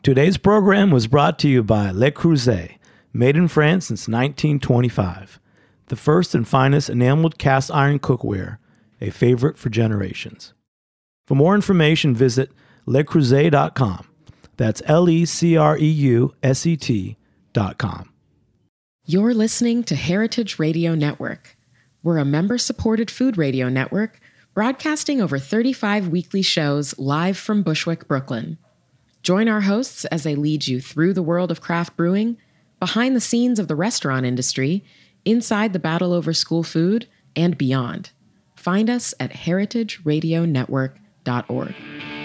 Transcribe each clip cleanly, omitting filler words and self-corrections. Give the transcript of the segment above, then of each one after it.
Today's program was brought to you by Le Creuset, made in France since 1925. The first and finest enameled cast iron cookware, a favorite for generations. For more information, visit lecreuset.com. That's LECREUSET.com. You're listening to Heritage Radio Network. We're a member-supported food radio network broadcasting over 35 weekly shows live from Bushwick, Brooklyn. Join our hosts as they lead you through the world of craft brewing, behind the scenes of the restaurant industry, inside the battle over school food, and beyond. Find us at heritageradionetwork.org.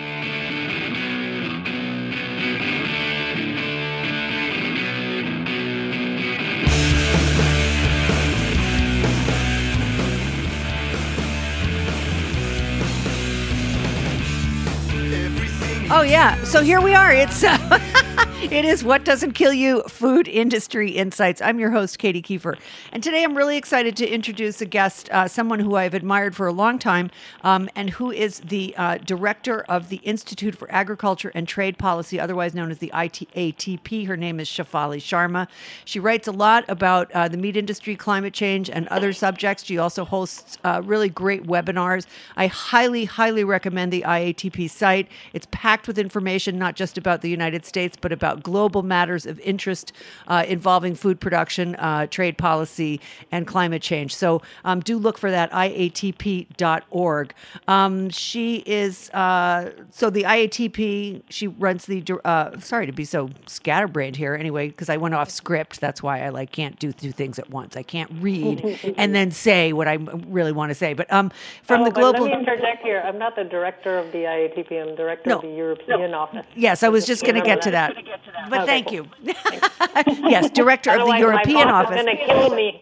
Oh, yeah. So here we are. It is What Doesn't Kill You, Food Industry Insights. I'm your host, Katie Kiefer. And today I'm really excited to introduce a guest, someone who I've admired for a long time, and who is the director of the Institute for Agriculture and Trade Policy, otherwise known as the IATP. Her name is Shefali Sharma. She writes a lot about the meat industry, climate change, and other subjects. She also hosts really great webinars. I highly, highly recommend the IATP site. It's packed with information, not just about the United States, but about global matters of interest involving food production, trade policy, and climate change. So do look for that, iatp.org. She is, so the IATP, she runs the, sorry to be so scatterbrained here anyway, because I went off script. That's why I can't do two things at once. I can't read and then say what I really want to say. But from the global... Let me interject here. I'm not the director of the IATP. I'm director of the European office. Yes, I was just going to get to that. But thank you. Yes, director of the European office. Going to kill me.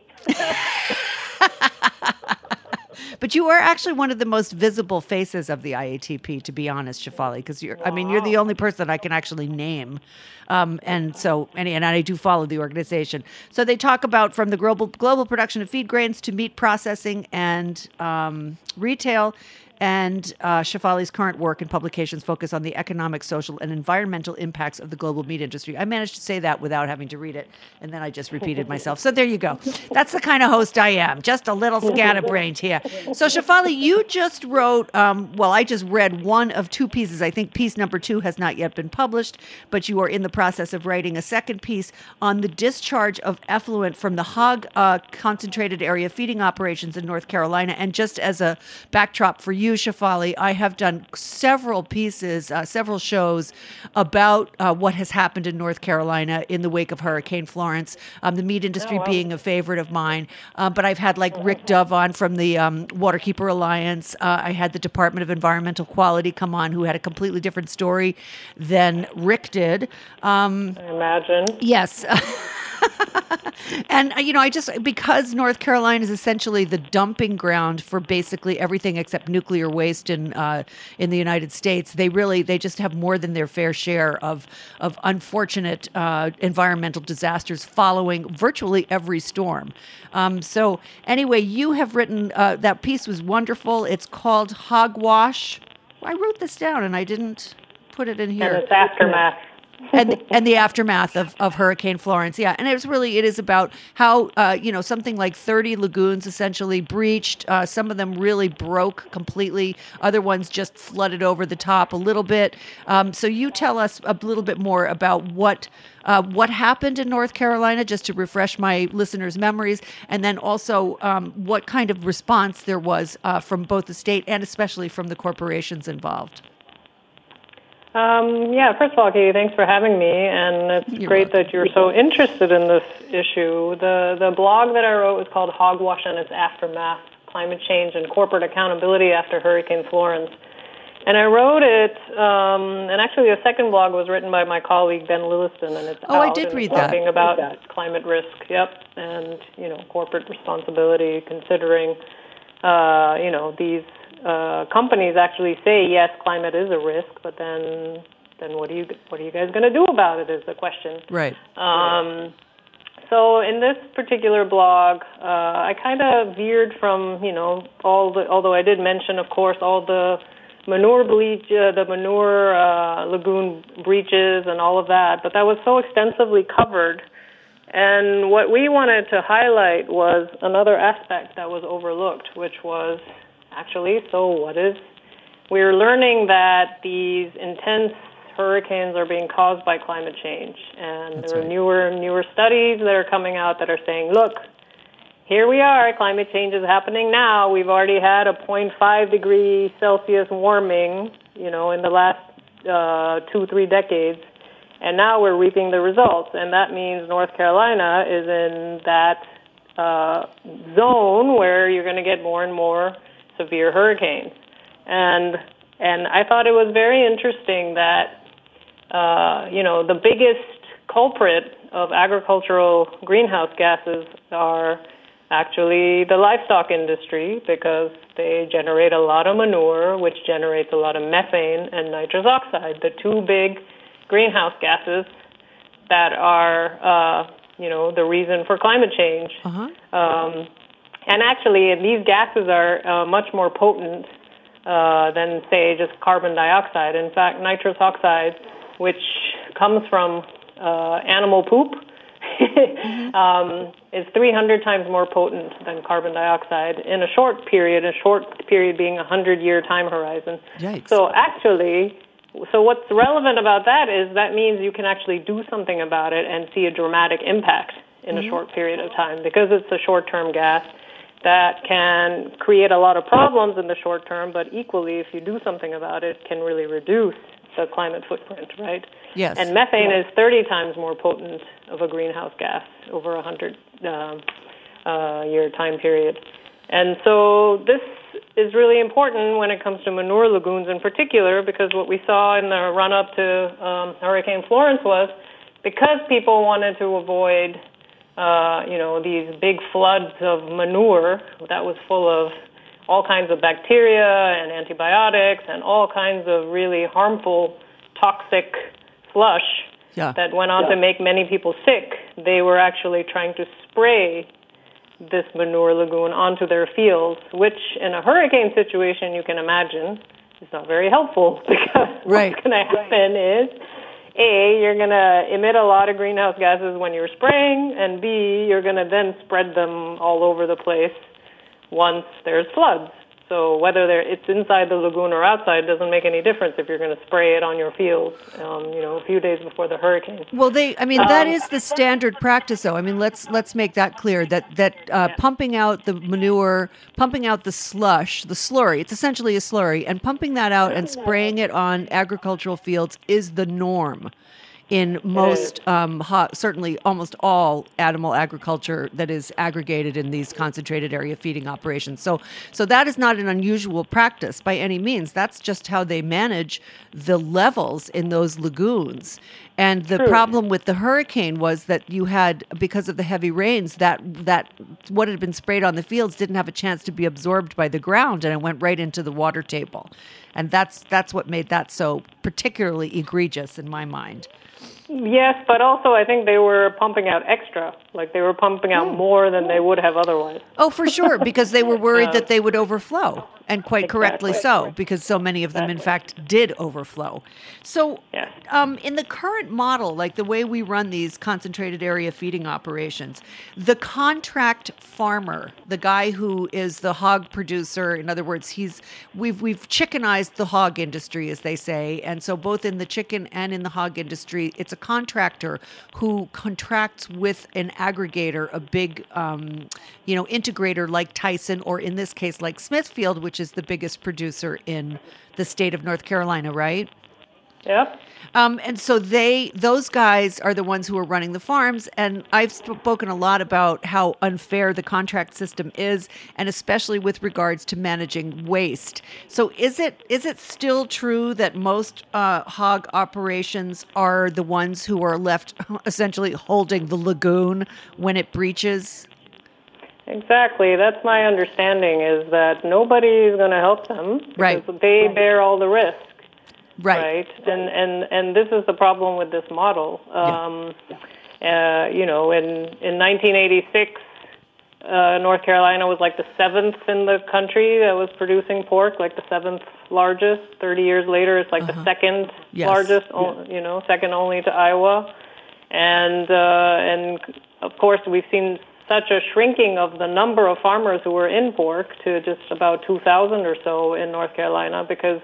But you are actually one of the most visible faces of the IATP, to be honest, Shefali, because you're the only person I can actually name. And I do follow the organization. So they talk about from the global production of feed grains to meat processing and retail. And Shefali's current work and publications focus on the economic, social, and environmental impacts of the global meat industry. I managed to say that without having to read it, and then I just repeated myself. So there you go. That's the kind of host I am, just a little scatterbrained here. So Shefali, you just wrote, I just read one of two pieces. I think piece number 2 has not yet been published, but you are in the process of writing a second piece on the discharge of effluent from the hog concentrated area feeding operations in North Carolina. And just as a backdrop for you, Shefali, I have done several pieces, several shows about what has happened in North Carolina in the wake of Hurricane Florence, the meat industry being a favorite of mine. But I've had Rick Dove on from the Waterkeeper Alliance. I had the Department of Environmental Quality come on, who had a completely different story than Rick did. I imagine. Yes. And, because North Carolina is essentially the dumping ground for basically everything except nuclear waste in the United States, they just have more than their fair share of unfortunate environmental disasters following virtually every storm. So anyway, you have written, that piece was wonderful. It's called Hogwash. I wrote this down and I didn't put it in here. And its aftermath. and the aftermath of Hurricane Florence. Yeah. And it is about how, something like 30 lagoons essentially breached. Some of them really broke completely. Other ones just flooded over the top a little bit. So you tell us a little bit more about what happened in North Carolina, just to refresh my listeners' memories, and then also what kind of response there was from both the state and especially from the corporations involved. First of all, Katie, thanks for having me, and it's great that you're so interested in this issue. The blog that I wrote was called Hogwash and Its Aftermath, Climate Change and Corporate Accountability After Hurricane Florence. And I wrote it, and actually the second blog was written by my colleague Ben Lilliston, and it's I did read that. Talking about climate risk, and, corporate responsibility, considering, these companies actually say, yes, climate is a risk, but then what are you guys going to do about it is the question. Right. So in this particular blog, I kind of veered from, although I did mention, of course, all the manure bleach, the manure lagoon breaches and all of that, but that was so extensively covered. And what we wanted to highlight was another aspect that was overlooked, which was actually, we're learning that these intense hurricanes are being caused by climate change. And there are newer studies that are coming out that are saying, look, here we are, climate change is happening now. We've already had a 0.5 degree Celsius warming, in the last 2-3 decades. And now we're reaping the results. And that means North Carolina is in that zone where you're going to get more and more severe hurricanes. And I thought it was very interesting that, the biggest culprit of agricultural greenhouse gases are actually the livestock industry, because they generate a lot of manure, which generates a lot of methane and nitrous oxide, the two big greenhouse gases that are, the reason for climate change. And actually, these gases are much more potent than, say, just carbon dioxide. In fact, nitrous oxide, which comes from animal poop, is 300 times more potent than carbon dioxide in a short period being a 100-year time horizon. Yikes. So what's relevant about that is that means you can actually do something about it and see a dramatic impact in a short period of time, because it's a short-term gas that can create a lot of problems in the short term, but equally, if you do something about it, can really reduce the climate footprint, right? Yes. And methane is 30 times more potent of a greenhouse gas over a 100-year time period. And so this is really important when it comes to manure lagoons in particular, because what we saw in the run-up to Hurricane Florence was, because people wanted to avoid these big floods of manure that was full of all kinds of bacteria and antibiotics and all kinds of really harmful, toxic slush that went on to make many people sick, they were actually trying to spray this manure lagoon onto their fields, which in a hurricane situation, you can imagine, is not very helpful, because what's going to happen is, A, you're going to emit a lot of greenhouse gases when you're spraying, and B, you're going to then spread them all over the place once there's floods. So whether it's inside the lagoon or outside doesn't make any difference if you're going to spray it on your fields, a few days before the hurricane. Well, that is the standard practice, though. I mean, let's make that clear, that pumping out the manure, pumping out the slush, the slurry, it's essentially a slurry, and pumping that out and spraying it on agricultural fields is the norm in most, certainly almost all animal agriculture that is aggregated in these concentrated area feeding operations. So that is not an unusual practice by any means. That's just how they manage the levels in those lagoons. And the problem with the hurricane was that you had, because of the heavy rains, that what had been sprayed on the fields didn't have a chance to be absorbed by the ground, and it went right into the water table. And that's what made that so particularly egregious in my mind. Yes, but also I think they were pumping out extra. Like they were pumping out more than they would have otherwise. Oh, for sure, because they were worried that they would overflow, and quite correctly so, because so many of them, in fact, did overflow. So in the current model, like the way we run these concentrated area feeding operations, the contract farmer, the guy who is the hog producer, in other words, we've chickenized the hog industry, as they say, and so both in the chicken and in the hog industry, it's a contractor who contracts with an aggregator, a big, integrator like Tyson, or in this case, like Smithfield, which is the biggest producer in the state of North Carolina, right? Yep. And so those guys are the ones who are running the farms. And I've spoken a lot about how unfair the contract system is, and especially with regards to managing waste. So is it still true that most hog operations are the ones who are left essentially holding the lagoon when it breaches? Exactly. That's my understanding, is that nobody's going to help them because they bear all the risk. Right. And this is the problem with this model. In 1986, North Carolina was like the 7th in the country that was producing pork, like the 7th largest. 30 years later, it's like the second largest, second only to Iowa. And of course, we've seen such a shrinking of the number of farmers who were in pork to just about 2,000 or so in North Carolina because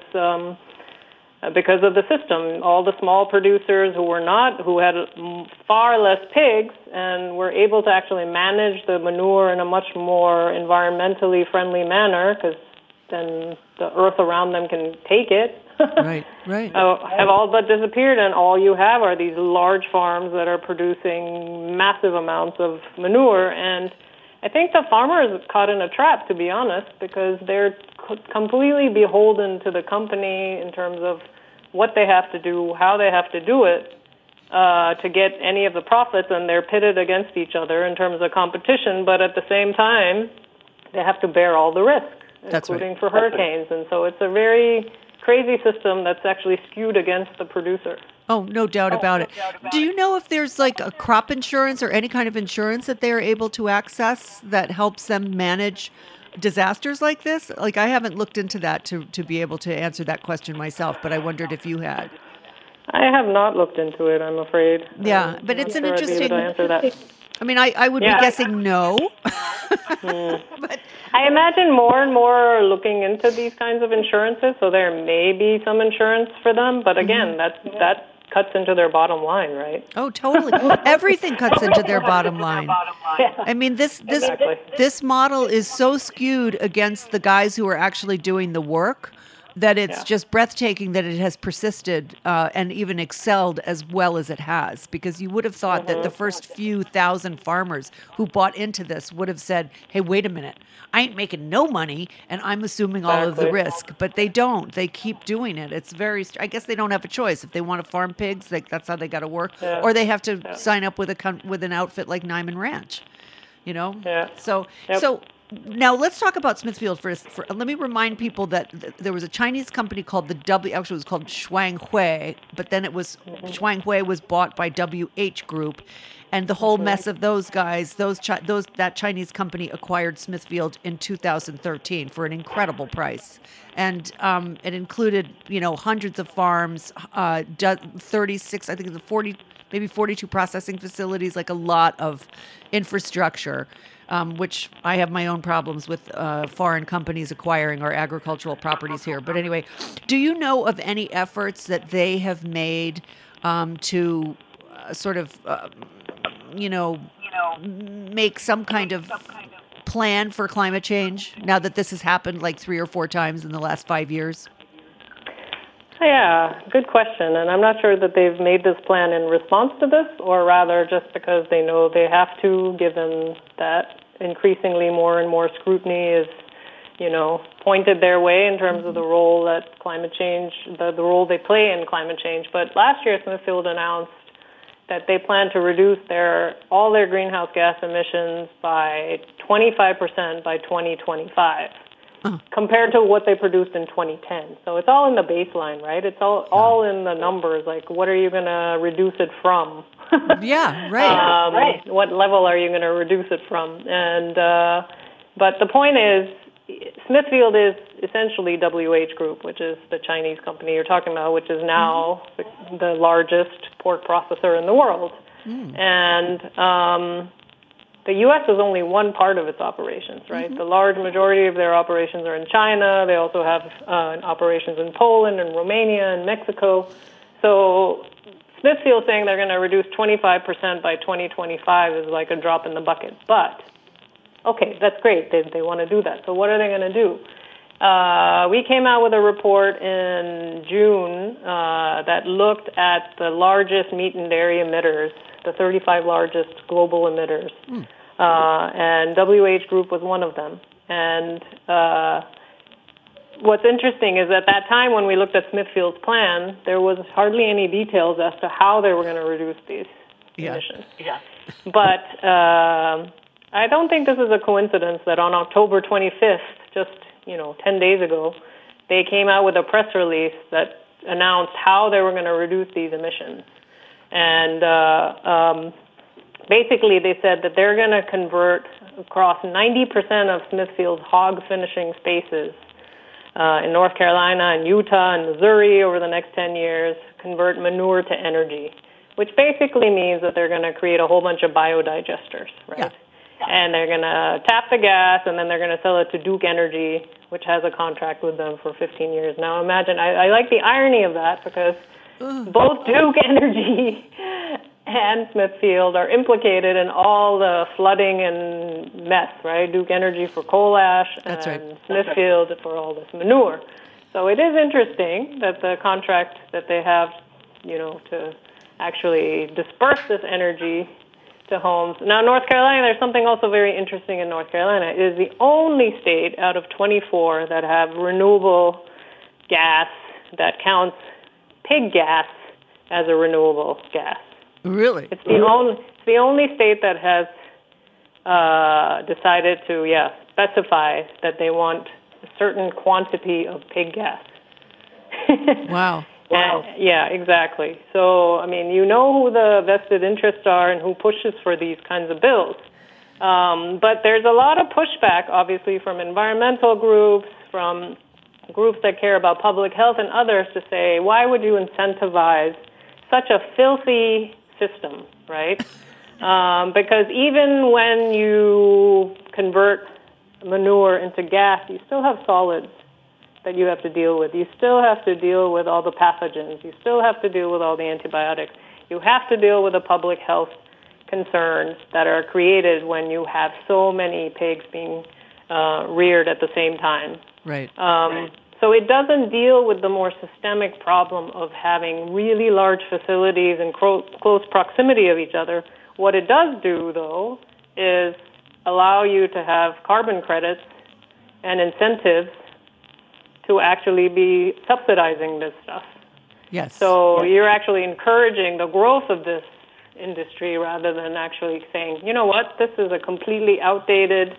of the system. All the small producers who had far less pigs and were able to actually manage the manure in a much more environmentally friendly manner, because then the earth around them can take it. Right. Have all but disappeared, and all you have are these large farms that are producing massive amounts of manure. And I think the farmer is caught in a trap, to be honest, because they're completely beholden to the company in terms of what they have to do, how they have to do it to get any of the profits, and they're pitted against each other in terms of competition. But at the same time, they have to bear all the risk, including for hurricanes. And so it's a very crazy system that's actually skewed against the producer. Oh, no doubt about it. Do you know if there's like a crop insurance or any kind of insurance that they're able to access that helps them manage disasters like this? Like, I haven't looked into that to be able to answer that question myself, but I wondered if you had. I have not looked into it, I'm afraid. Yeah, but it's an interesting... answer that. I mean, I would be guessing no. But I imagine more and more are looking into these kinds of insurances, so there may be some insurance for them. But again, that cuts into their bottom line, right? Oh, totally. Everything cuts into their bottom line. I mean, this model is so skewed against the guys who are actually doing the work that it's just breathtaking that it has persisted and even excelled as well as it has. Because you would have thought that the first few thousand farmers who bought into this would have said, hey, wait a minute, I ain't making no money and I'm assuming all of the risk. But they don't. They keep doing it. It's I guess they don't have a choice. If they want to farm pigs, that's how they got to work. Yeah. Or they have to sign up with an outfit like Niman Ranch, you know? Yeah. So now let's talk about Smithfield first. Let me remind people that there was a Chinese company called actually it was called Shuanghui, but then it was Shuanghui was bought by WH Group, and the whole mess of those guys, that Chinese company acquired Smithfield in 2013 for an incredible price, and it included hundreds of farms, 36, I think it's 40, maybe 42 processing facilities, like a lot of infrastructure. Which I have my own problems with foreign companies acquiring our agricultural properties here. But anyway, do you know of any efforts that they have made to sort of, make some kind of plan for climate change now that this has happened like 3 or 4 times in the last 5 years? Yeah, good question. And I'm not sure that they've made this plan in response to this, or rather just because they know they have to, given that increasingly more and more scrutiny is, pointed their way in terms of the role that climate change, the role they play in climate change. But last year, Smithfield announced that they plan to reduce all their greenhouse gas emissions by 25% by 2025. Compared to what they produced in 2010. So it's all in the baseline, right? It's all in the numbers, like what are you going to reduce it from? Yeah, right. Right. What level are you going to reduce it from? And but the point is, Smithfield is essentially WH Group, which is the Chinese company you're talking about, which is now the largest pork processor in the world. And the U.S. is only one part of its operations, right? The large majority of their operations are in China. They also have operations in Poland and Romania and Mexico. So Smithfield saying they're going to reduce 25% by 2025 is like a drop in the bucket. But, okay, that's great. They want to do that. So what are they going to do? We came out with a report in June that looked at the largest meat and dairy emitters, the 35 largest global emitters. And WH Group was one of them. And what's interesting is at that time when we looked at Smithfield's plan, there was hardly any details as to how they were going to reduce these emissions. Yeah. But I don't think this is a coincidence that on October 25th, just 10 days ago, they came out with a press release that announced how they were going to reduce these emissions. And basically, they said that they're going to convert across 90% of Smithfield's hog finishing spaces in North Carolina and Utah and Missouri over the next 10 years, convert manure to energy, which basically means that they're going to create a whole bunch of biodigesters, right? Yeah. And they're going to tap the gas, and then they're going to sell it to Duke Energy, which has a contract with them for 15 years. Now imagine, I like the irony of that because both Duke Energy and Smithfield are implicated in all the flooding and mess, right? Duke Energy for coal ash and Smithfield for all this manure. So it is interesting that the contract that they have, to actually disperse this energy to homes. Now, North Carolina, there's something also very interesting in North Carolina. It is the only state out of 24 that have renewable gas that counts pig gas as a renewable gas. Really? It's the only state that has decided to, specify that they want a certain quantity of pig gas. Wow. Yeah, exactly. So, I mean, you know who the vested interests are and who pushes for these kinds of bills. But there's a lot of pushback, obviously, from environmental groups, from groups that care about public health and others to say, why would you incentivize such a filthy system, right? Because even when you convert manure into gas, you still have solids that you have to deal with. You still have to deal with all the pathogens. You still have to deal with all the antibiotics. You have to deal with the public health concerns that are created when you have so many pigs being reared at the same time. Right. So it doesn't deal with the more systemic problem of having really large facilities in close proximity of each other. What it does do, though, is allow you to have carbon credits and incentives to actually be subsidizing this stuff. Yes. So you're actually encouraging the growth of this industry rather than actually saying, you know what, this is a completely outdated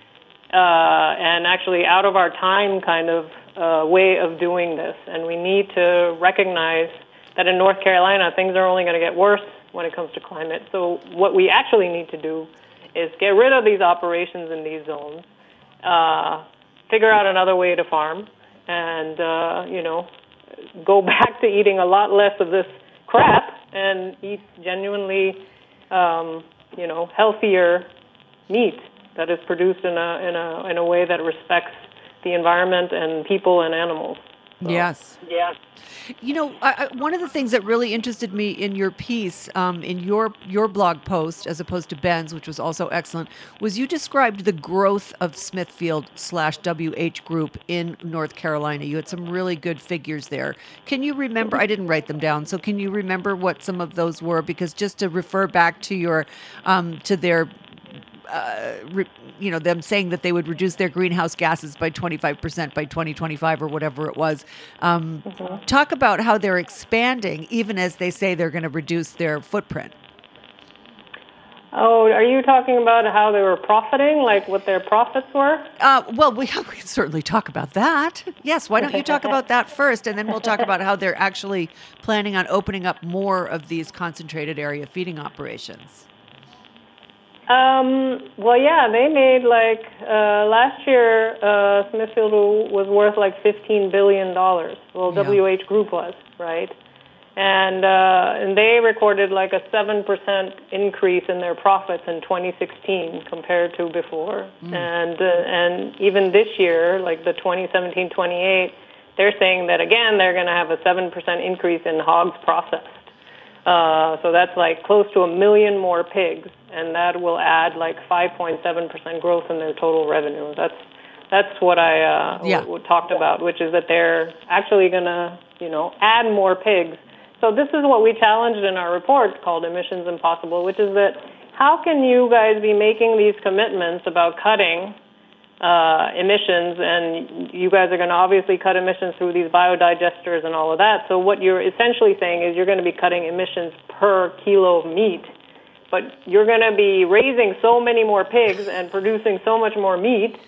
and actually out of our time kind of way of doing this. And we need to recognize that in North Carolina, things are only going to get worse when it comes to climate. So what we actually need to do is get rid of these operations in these zones, figure out another way to farm, and, go back to eating a lot less of this crap and eat genuinely, healthier meat that is produced in a way that respects the environment and people and animals. So, yes. Yeah. One of the things that really interested me in your piece, in your blog post, as opposed to Ben's, which was also excellent, was you described the growth of Smithfield/WH Group in North Carolina. You had some really good figures there. Can you remember? I didn't write them down, so can you remember what some of those were? Because just to refer back to your, to their. Them saying that they would reduce their greenhouse gases by 25% by 2025 or whatever it was. Talk about how they're expanding, even as they say they're going to reduce their footprint. Oh, are you talking about how they were profiting, like what their profits were? Well, we can certainly talk about that. Yes, why don't you talk about that first, and then we'll talk about how they're actually planning on opening up more of these concentrated area feeding operations. They made last year, Smithfield was worth like $15 billion. Well, Yeah. WH Group was, right? And they recorded like a 7% increase in their profits in 2016 compared to before. And even this year, like the 2017-28, they're saying that again, they're going to have a 7% increase in hogs processed. So that's like close to 1 million more pigs, and that will add like 5.7% growth in their total revenue. That's what I talked about, which is that they're actually going to, add more pigs. So this is what we challenged in our report called Emissions Impossible, which is that how can you guys be making these commitments about cutting emissions, and you guys are going to obviously cut emissions through these biodigesters and all of that. So what you're essentially saying is you're going to be cutting emissions per kilo of meat, but you're going to be raising so many more pigs and producing so much more meat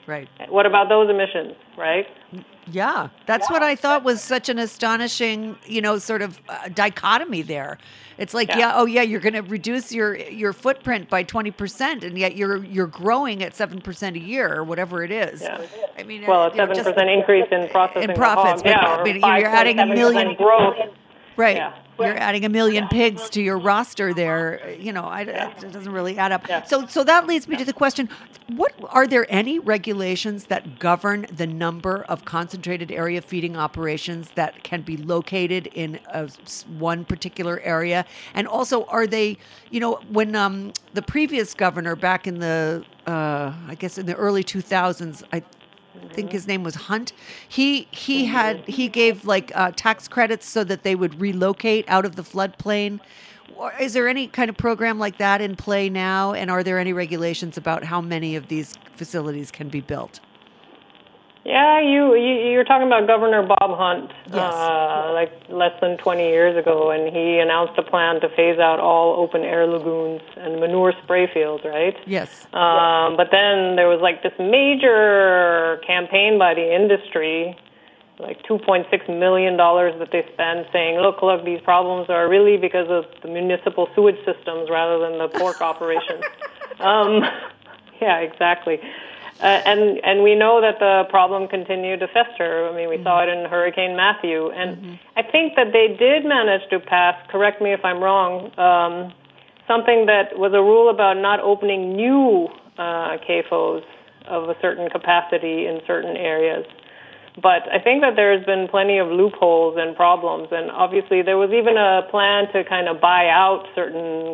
Right. What about those emissions, right? Yeah, that's what I thought was such an astonishing, sort of dichotomy there. It's like, you're going to reduce your footprint by 20%, and yet you're growing at 7% a year or whatever it is. Yeah. I mean, well, a 7% increase in processing in profits. But, I mean, you're adding 1 million growth. Right. Yeah. You're adding 1 million pigs to your roster there. It doesn't really add up. Yeah. So that leads me to the question, are there any regulations that govern the number of concentrated area feeding operations that can be located in one particular area? And also, are they, when the previous governor back in the, I guess in the early 2000s, I think his name was Hunt. He gave tax credits so that they would relocate out of the floodplain. Is there any kind of program like that in play now? And are there any regulations about how many of these facilities can be built? Yeah, you're talking about Governor Bob Hunt, yes. Less than 20 years ago, and he announced a plan to phase out all open-air lagoons and manure spray fields, right? Yes. But then there was this major campaign by the industry, $2.6 million that they spent saying, look, these problems are really because of the municipal sewage systems rather than the pork operations. Yeah, exactly. And we know that the problem continued to fester. I mean, we saw it in Hurricane Matthew. And I think that they did manage to pass, correct me if I'm wrong, something that was a rule about not opening new CAFOs of a certain capacity in certain areas. But I think that there's been plenty of loopholes and problems. And obviously there was even a plan to kind of buy out certain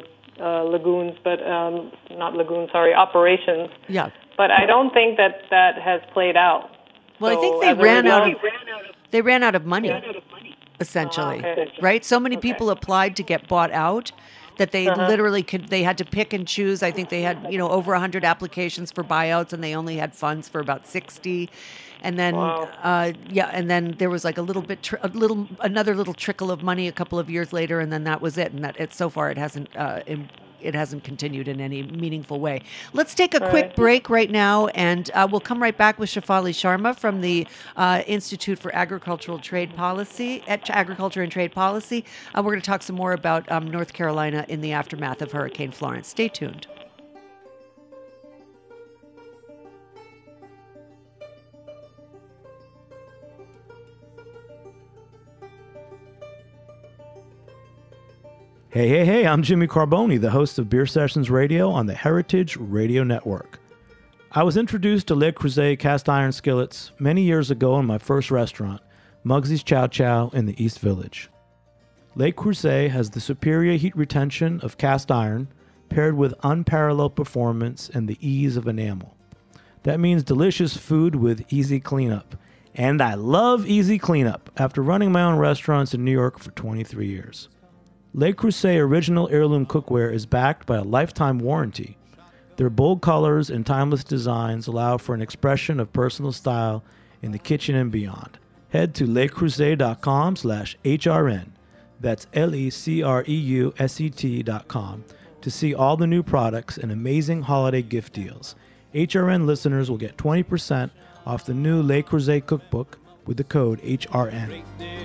operations. Yeah. But I don't think that has played out. Well, so I think they ran out of money, essentially, right? So many people applied to get bought out that they literally they had to pick and choose. I think they had, over 100 applications for buyouts, and they only had funds for about 60. And then, and then there was another little trickle of money a couple of years later, and then that was it. And so far it hasn't continued in any meaningful way. Let's take a quick break right now, and we'll come right back with Shefali Sharma from the Institute for Agriculture and Trade Policy. We're going to talk some more about North Carolina in the aftermath of Hurricane Florence. Stay tuned. Hey, I'm Jimmy Carboni, the host of Beer Sessions Radio on the Heritage Radio Network. I was introduced to Le Creuset cast iron skillets many years ago in my first restaurant, Mugsy's Chow Chow in the East Village. Le Creuset has the superior heat retention of cast iron paired with unparalleled performance and the ease of enamel. That means delicious food with easy cleanup. And I love easy cleanup after running my own restaurants in New York for 23 years. Le Creuset original heirloom cookware is backed by a lifetime warranty. Their bold colors and timeless designs allow for an expression of personal style in the kitchen and beyond. Head to lecreuset.com/HRN. That's LECREUSET.com to see all the new products and amazing holiday gift deals. HRN listeners will get 20% off the new Le Creuset cookbook with the code HRN.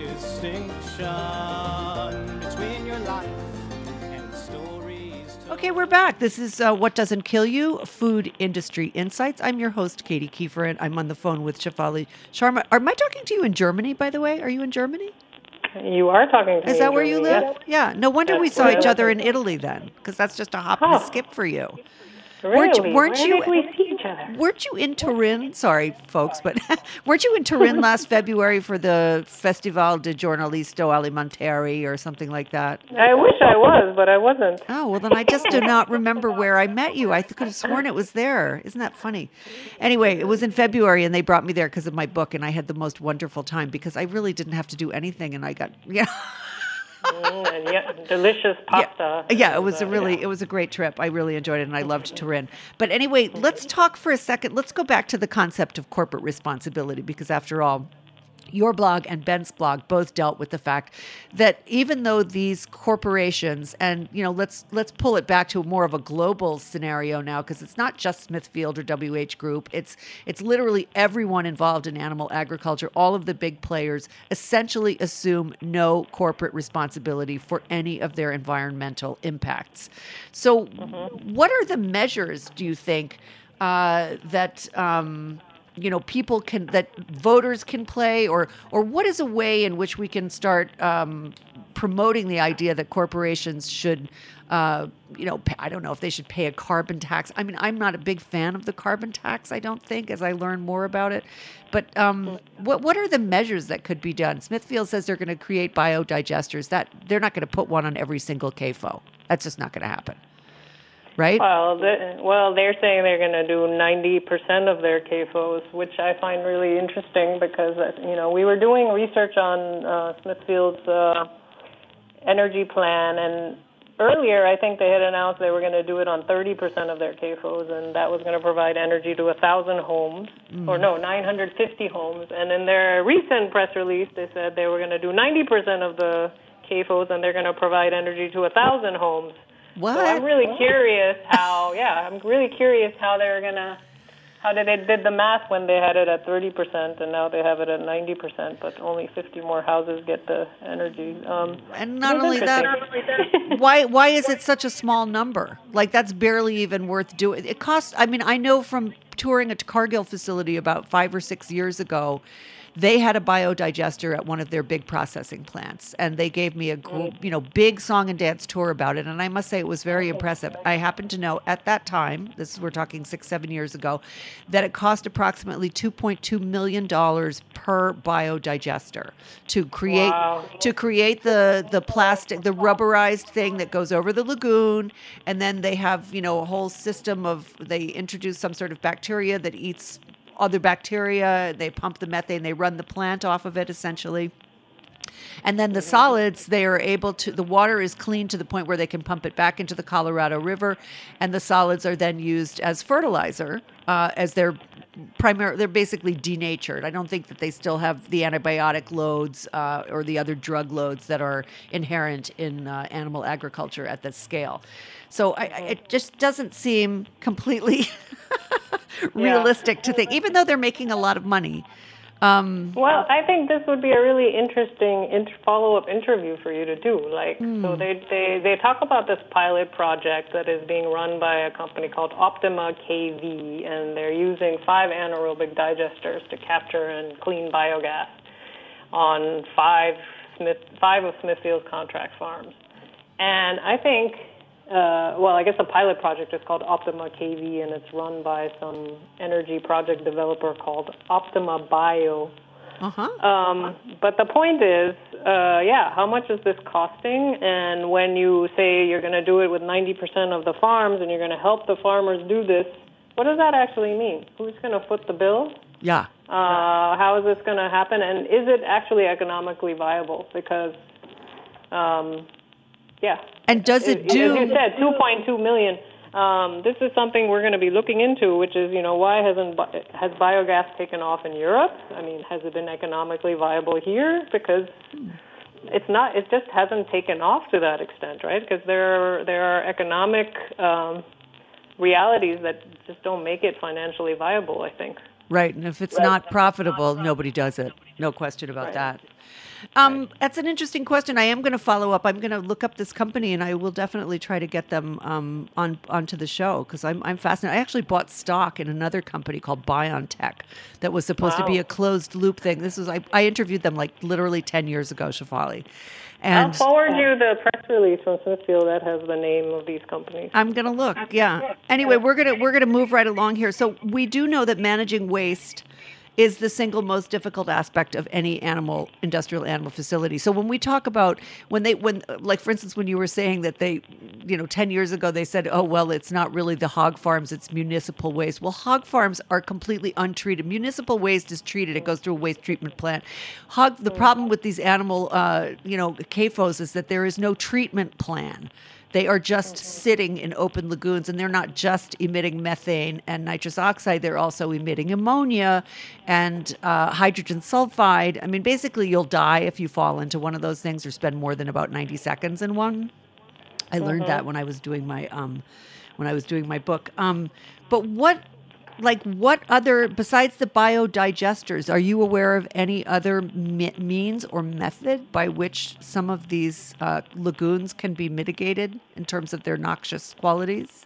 Okay, we're back. This is What Doesn't Kill You, Food Industry Insights. I'm your host, Katie Kiefer, and I'm on the phone with Shefali Sharma. Am I talking to you in Germany, by the way? Are you in Germany? You are talking to me. Is that where you live? Yes. Yeah. No wonder we saw each other in Italy then, because that's just a hop and a skip for you. Really? Where did we see each other? Weren't you in Turin? Sorry, folks, but weren't you in Turin last February for the Festival di Giornalisto Alimentari or something like that? I wish I was, but I wasn't. Oh, well, then I just do not remember where I met you. I could have sworn it was there. Isn't that funny? Anyway, it was in February, and they brought me there because of my book, and I had the most wonderful time because I really didn't have to do anything, and I got, and delicious pasta. Yeah, it was it was a great trip. I really enjoyed it, and I loved Turin. But anyway, let's talk for a second. Let's go back to the concept of corporate responsibility, because after all, your blog and Ben's blog both dealt with the fact that even though these corporations, and let's pull it back to more of a global scenario now, because it's not just Smithfield or WH Group, it's literally everyone involved in animal agriculture. All of the big players essentially assume no corporate responsibility for any of their environmental impacts. So what are the measures, do you think, that people can, that voters can play, or what is a way in which we can start promoting the idea that corporations should, I don't know if they should pay a carbon tax. I mean, I'm not a big fan of the carbon tax, I don't think, as I learn more about it. But what are the measures that could be done? Smithfield says they're going to create biodigesters. That they're not going to put one on every single CAFO. That's just not going to happen. Right? Well, they're saying they're going to do 90% of their CAFOs, which I find really interesting because, we were doing research on Smithfield's energy plan, and earlier I think they had announced they were going to do it on 30% of their CAFOs, and that was going to provide energy to 1,000 homes, 950 homes. And in their recent press release, they said they were going to do 90% of the CAFOs, and they're going to provide energy to 1,000 homes. What? So I'm really curious how they did the math when they had it at 30% and now they have it at 90%, but only 50 more houses get the energy. And not only that, why is it such a small number? Like, that's barely even worth doing. It costs, I know from touring a Cargill facility about 5 or 6 years ago, they had a biodigester at one of their big processing plants, and they gave me a big song and dance tour about it. And I must say it was very impressive. I happen to know at that time, we're talking 6-7 years ago, that it cost approximately $2.2 million per biodigester to create the plastic, the rubberized thing that goes over the lagoon. And then they have, a whole system they introduce some sort of bacteria that eats other bacteria. They pump the methane, they run the plant off of it essentially. And then the solids, they are able to, the water is clean to the point where they can pump it back into the Colorado River, and the solids are then used as fertilizer, as they're basically denatured. I don't think that they still have the antibiotic loads or the other drug loads that are inherent in animal agriculture at this scale. So it just doesn't seem completely realistic to think, even though they're making a lot of money. Well, I think this would be a really interesting follow-up interview for you to do. So they talk about this pilot project that is being run by a company called Optima KV, and they're using 5 anaerobic digesters to capture and clean biogas on 5 of Smithfield's contract farms. And I think, I guess the pilot project is called Optima KV, and it's run by some energy project developer called Optima Bio. But the point is, how much is this costing? And when you say you're going to do it with 90% of the farms and you're going to help the farmers do this, what does that actually mean? Who's going to foot the bill? Yeah. How is this going to happen? And is it actually economically viable? Because, And does it do... As you said, $2.2 million. This is something we're going to be looking into, which is, why has biogas taken off in Europe? I mean, has it been economically viable here? Because it's not. It just hasn't taken off to that extent, right? Because there are economic realities that just don't make it financially viable, I think. Right, and if it's not profitable, nobody does it. No question about that. That's an interesting question. I am going to follow up. I'm going to look up this company, and I will definitely try to get them onto the show because I'm fascinated. I actually bought stock in another company called BioNTech that was supposed to be a closed loop thing. This was I interviewed them like literally 10 years ago, Shefali. And I'll forward you the press release from Smithfield that has the name of these companies. I'm going to look. Yeah. Anyway, we're going to move right along here. So we do know that managing waste is the single most difficult aspect of any industrial animal facility. So when we talk about when for instance, when you were saying that they, 10 years ago, they said, oh, well, it's not really the hog farms, it's municipal waste. Well, hog farms are completely untreated. Municipal waste is treated. It goes through a waste treatment plant. The problem with these animal, CAFOs is that there is no treatment plan They are just sitting in open lagoons, and they're not just emitting methane and nitrous oxide. They're also emitting ammonia and hydrogen sulfide. I mean, basically, you'll die if you fall into one of those things or spend more than about 90 seconds in one. I learned that when I was doing my book. But what other, besides the biodigesters, are you aware of any other means or method by which some of these lagoons can be mitigated in terms of their noxious qualities?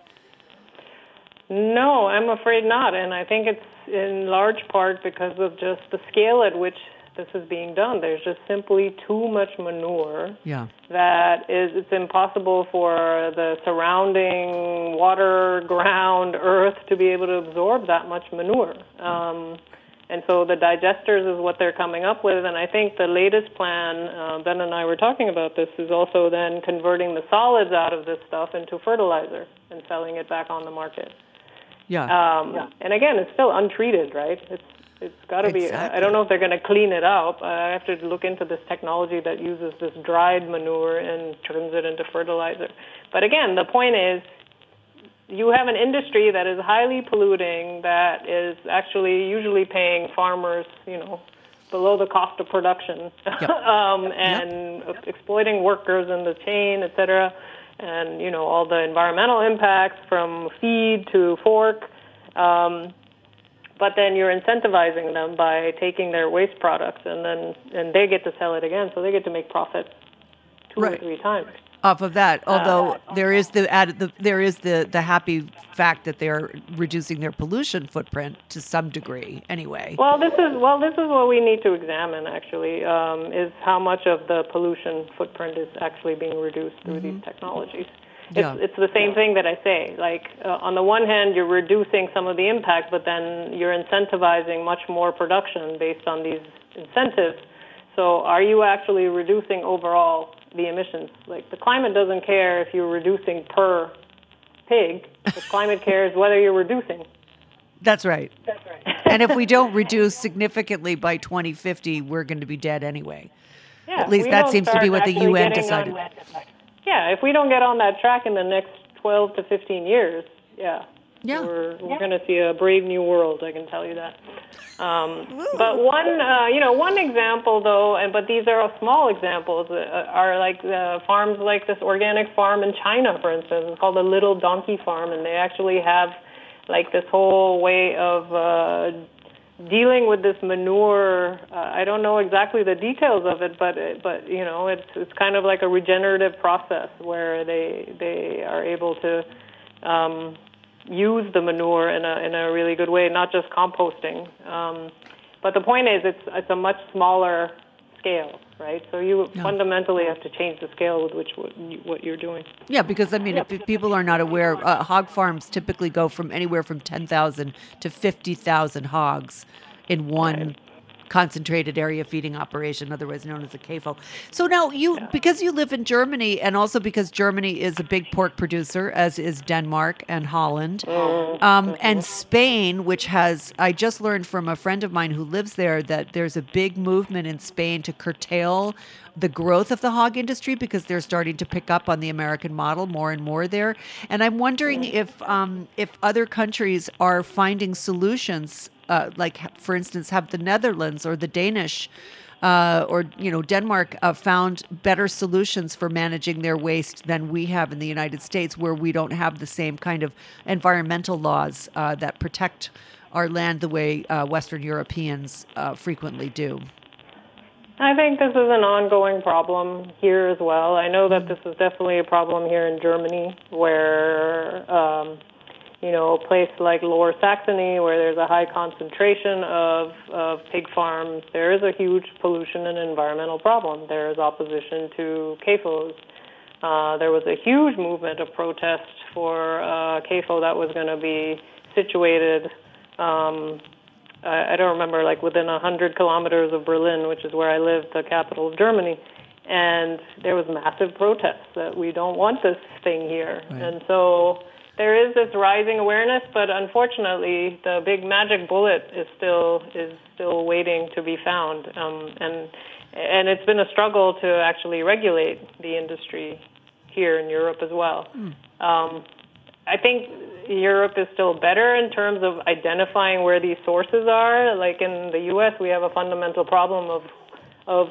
No, I'm afraid not. And I think it's in large part because of just the scale at which this is being done. There's just simply too much manure that it's impossible for the surrounding water, ground, earth to be able to absorb that much manure. And so the digesters is what they're coming up with. And I think the latest plan, Ben and I were talking about this, is also then converting the solids out of this stuff into fertilizer and selling it back on the market. And again, it's still untreated, right? It's got to be. I don't know if they're going to clean it up. I have to look into this technology that uses this dried manure and turns it into fertilizer. But again, the point is, you have an industry that is highly polluting, that is actually usually paying farmers, below the cost of production, and exploiting workers in the chain, et cetera, and all the environmental impacts from feed to fork. But then you're incentivizing them by taking their waste products, and they get to sell it again, so they get to make profit two or three times off of that. Although there is the happy fact that they're reducing their pollution footprint to some degree, anyway. Well, this is what we need to examine. Actually, is how much of the pollution footprint is actually being reduced through these technologies. It's the same thing that I say. Like, on the one hand, you're reducing some of the impact, but then you're incentivizing much more production based on these incentives. So are you actually reducing overall the emissions? Like, the climate doesn't care if you're reducing per pig. The climate cares whether you're reducing. That's right. And if we don't reduce significantly by 2050, we're going to be dead anyway. Yeah, at least that seems to be what the UN decided. Yeah, if we don't get on that track in the next 12 to 15 years, we're going to see a brave new world, I can tell you that. But one example, though, but these are small examples, are like farms like this organic farm in China, for instance. It's called the Little Donkey Farm, and they actually have like this whole way of dealing with this manure. I don't know exactly the details of it, but it's kind of like a regenerative process where they are able to use the manure in a really good way, not just composting. But the point is, it's a much smaller scale, right? So you fundamentally have to change the scale with what you're doing. Yeah, because if people are not aware, hog farms typically go from anywhere from 10,000 to 50,000 hogs in one concentrated area feeding operation, otherwise known as a CAFO. So now because you live in Germany, and also because Germany is a big pork producer, as is Denmark and Holland, and Spain, which I just learned from a friend of mine who lives there that there's a big movement in Spain to curtail the growth of the hog industry because they're starting to pick up on the American model more and more there. And I'm wondering if other countries are finding solutions, like, for instance, have the Netherlands or the Danish or Denmark found better solutions for managing their waste than we have in the United States, where we don't have the same kind of environmental laws that protect our land the way Western Europeans frequently do. I think this is an ongoing problem here as well. I know that this is definitely a problem here in Germany, where a place like Lower Saxony, where there's a high concentration of pig farms, there is a huge pollution and environmental problem. There is opposition to CAFOs. There was a huge movement of protest for CAFO that was going to be situated, I don't remember, like within 100 kilometers of Berlin, which is where I live, the capital of Germany. And there was massive protests that we don't want this thing here. Right. And so there is this rising awareness, but unfortunately, the big magic bullet is still waiting to be found. And it's been a struggle to actually regulate the industry here in Europe as well. I think Europe is still better in terms of identifying where these sources are. Like in the U.S., we have a fundamental problem of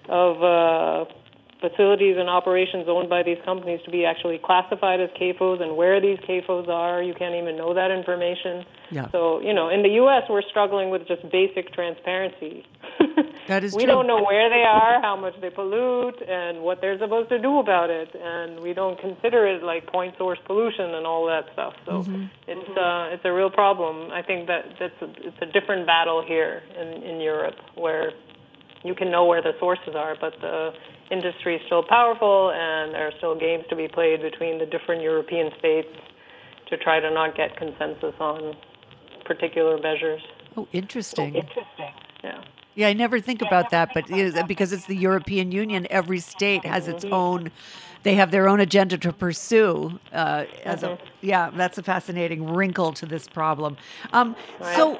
facilities and operations owned by these companies to be actually classified as CAFOs, and where these CAFOs are, you can't even know that information. Yeah. So, in the U.S., we're struggling with just basic transparency. That is we true. don't know where they are, how much they pollute, and what they're supposed to do about it, and we don't consider it like point source pollution and all that stuff. So it's a real problem. I think it's a different battle here in Europe, where you can know where the sources are, but the industry is still powerful, and there are still games to be played between the different European states to try to not get consensus on particular measures. Oh, interesting. Yeah. Yeah, I never think about that, but because it's the European Union, every state has its own. They have their own agenda to pursue. That's a fascinating wrinkle to this problem. So,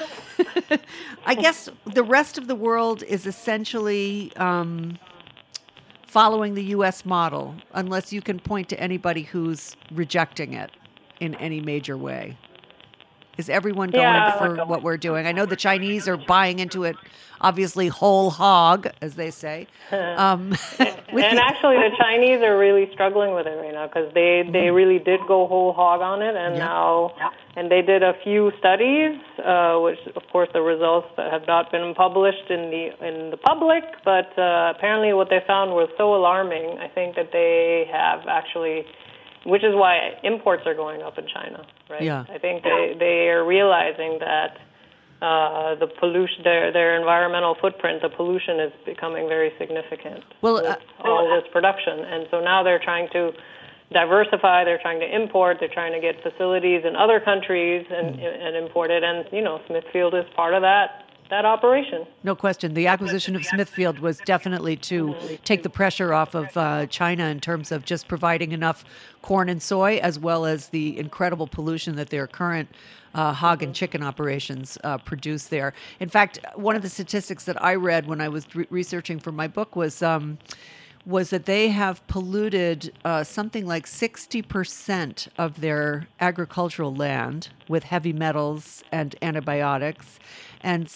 I guess the rest of the world is essentially following the U.S. model, unless you can point to anybody who's rejecting it in any major way. Is everyone going for what we're doing? I know the Chinese are buying into it, obviously whole hog, as they say. And actually, the Chinese are really struggling with it right now, because they really did go whole hog on it, and and they did a few studies, which of course the results that have not been published in the public, but apparently what they found was so alarming. I think that they have actually. Which is why imports are going up in China, right? Yeah. I think they are realizing that the pollution, their environmental footprint, the pollution is becoming very significant with all this production. And so now they're trying to diversify, they're trying to import, they're trying to get facilities in other countries and import it. And, Smithfield is part of that operation. No question. The acquisition of Smithfield was definitely to take the pressure off of China in terms of just providing enough corn and soy, as well as the incredible pollution that their current hog and chicken operations produce there. In fact, one of the statistics that I read when I was researching for my book was that they have polluted something like 60% of their agricultural land with heavy metals and antibiotics, and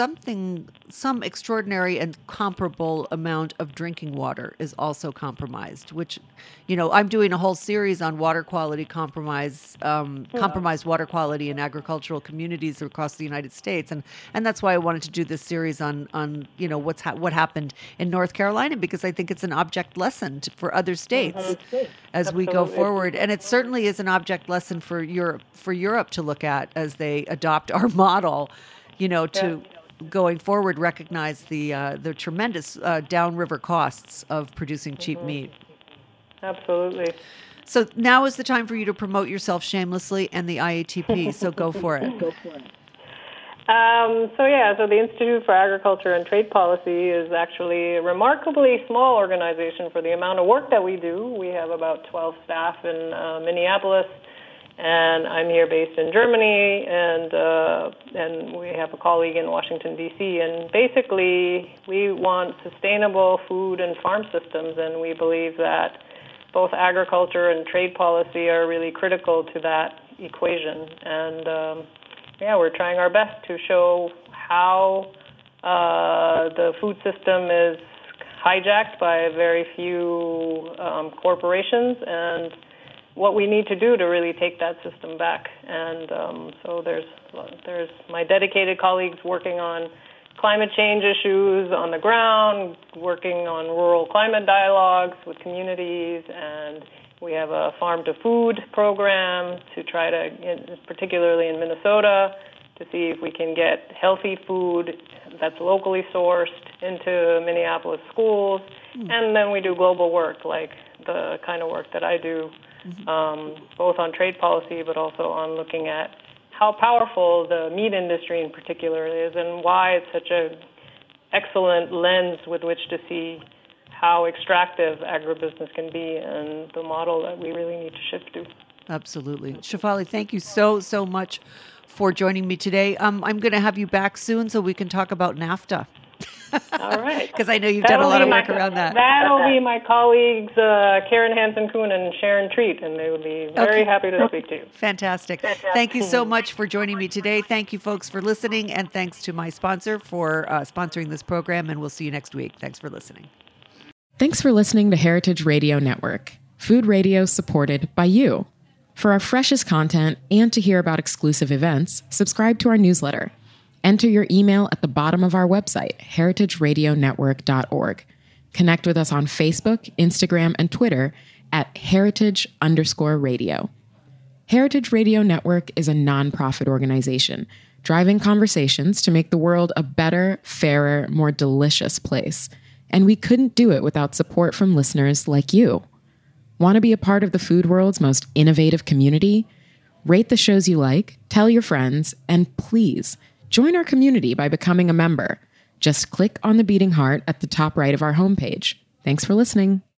some extraordinary and comparable amount of drinking water is also compromised, which, I'm doing a whole series on water quality compromised water quality in agricultural communities across the United States. And that's why I wanted to do this series on what happened in North Carolina, because I think it's an object lesson for other states as we go forward. And it certainly is an object lesson for Europe to look at as they adopt our model, to going forward, recognize the tremendous downriver costs of producing cheap meat. Absolutely. So now is the time for you to promote yourself shamelessly and the IATP. So go for it. So the Institute for Agriculture and Trade Policy is actually a remarkably small organization for the amount of work that we do. We have about 12 staff in Minneapolis, and I'm here based in Germany, and we have a colleague in Washington, D.C., and basically we want sustainable food and farm systems, and we believe that both agriculture and trade policy are really critical to that equation. And we're trying our best to show how the food system is hijacked by very few corporations, and what we need to do to really take that system back. And so there's my dedicated colleagues working on climate change issues on the ground, working on rural climate dialogues with communities, and we have a farm-to-food program to try to, particularly in Minnesota, to see if we can get healthy food that's locally sourced into Minneapolis schools. And then we do global work, like the kind of work that I do, both on trade policy, but also on looking at how powerful the meat industry in particular is and why it's such an excellent lens with which to see how extractive agribusiness can be and the model that we really need to shift to. Absolutely. Shefali, thank you so much for joining me today. I'm going to have you back soon so we can talk about NAFTA. All right. Because I know you've done a lot of work around that. That'll be my colleagues, Karen Hansen-Kuhn and Sharon Treat, and they would be very happy to speak to you. Fantastic. Thank you so much for joining me today. Thank you, folks, for listening, and thanks to my sponsor for sponsoring this program, and we'll see you next week. Thanks for listening. Thanks for listening to Heritage Radio Network, food radio supported by you. For our freshest content and to hear about exclusive events, subscribe to our newsletter. Enter your email at the bottom of our website, heritageradionetwork.org. Connect with us on Facebook, Instagram, and Twitter at heritage_radio. Heritage Radio Network is a nonprofit organization driving conversations to make the world a better, fairer, more delicious place. And we couldn't do it without support from listeners like you. Want to be a part of the food world's most innovative community? Rate the shows you like, tell your friends, and please join our community by becoming a member. Just click on the beating heart at the top right of our homepage. Thanks for listening.